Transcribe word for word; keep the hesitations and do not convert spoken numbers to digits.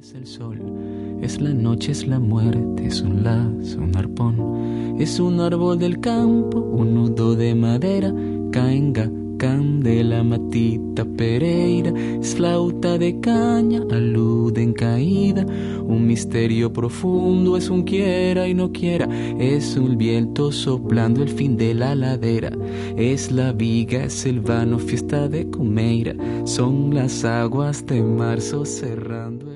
Es el sol, es la noche, es la muerte, es un lazo, un arpón, es un árbol del campo, un nudo de madera, caenga, candela, matita, pereira, es flauta de caña, alude en caída, un misterio profundo, es un quiera y no quiera, es un viento soplando el fin de la ladera, es la viga, es el vano, fiesta de Comeira, son las aguas de marzo cerrando el